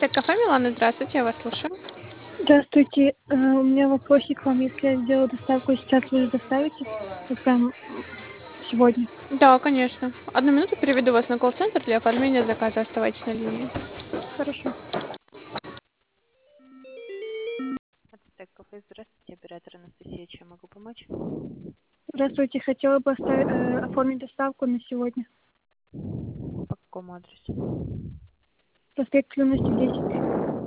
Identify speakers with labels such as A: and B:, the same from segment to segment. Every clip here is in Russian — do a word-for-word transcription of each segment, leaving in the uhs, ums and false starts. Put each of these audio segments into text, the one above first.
A: Аптека кафе Милана, здравствуйте, я вас слушаю.
B: Здравствуйте. Э, у меня вопросик к вам. Если я сделаю доставку сейчас, вы же доставите? Вот прям м, сегодня.
A: Да, конечно. Одну минуту переведу вас на колл-центр для оформления заказа. Оставайтесь на линии.
B: Хорошо.
C: Ацтек кафе, здравствуйте, оператор Анастасия, чем могу помочь?
B: Здравствуйте. Хотела бы оставить, э, оформить доставку на сегодня.
C: По какому адресу?
B: Проспект Юности десять.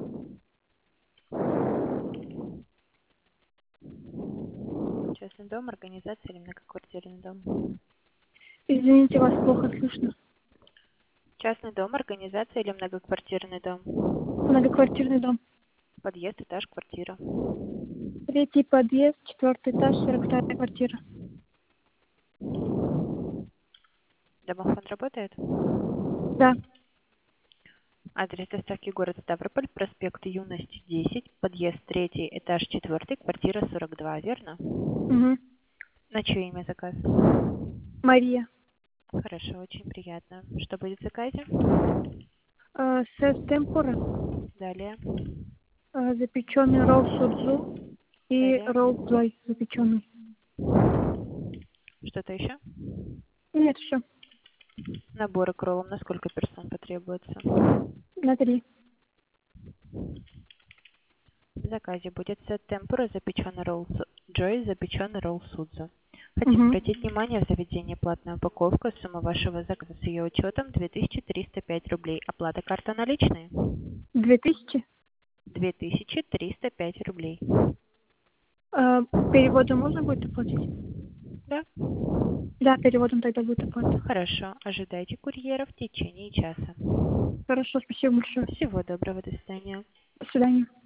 C: Частный дом, организация или многоквартирный дом?
B: Извините, вас плохо слышно.
C: Частный дом, организация или многоквартирный дом?
B: Многоквартирный дом.
C: Подъезд, этаж, квартира.
B: Третий подъезд, четвертый этаж, сорок вторая квартира.
C: Домофон работает?
B: Да.
C: Адрес доставки город Ставрополь, проспект Юности десять, подъезд третий, этаж четвертый, квартира сорок два, верно?
B: Угу.
C: На чье имя заказ?
B: Мария.
C: Хорошо, очень приятно. Что будет в заказе?
B: Э, сет темпура,
C: Далее.
B: э, запеченный ролл судзу и
C: Далее.
B: ролл зой запеченный.
C: Что-то еще?
B: Нет, все.
C: Наборы к роллам на сколько персон потребуется?
B: На три.
C: В заказе будет сет темпура, запеченный ролл с- Джой, запеченный ролл судзу. Хотим
B: Угу.
C: обратить внимание, в заведении платная упаковка, сумма вашего заказа с ее учетом две тысячи триста пять рублей. Оплата карта наличные?
B: Две тысячи.
C: две тысячи триста пять рублей.
B: Э, переводом можно будет оплатить?
C: Да?
B: Да, переводом тогда будет оплата.
C: Хорошо. Ожидайте курьера в течение часа.
B: Хорошо, спасибо большое.
C: Всего доброго, до свидания.
B: До свидания.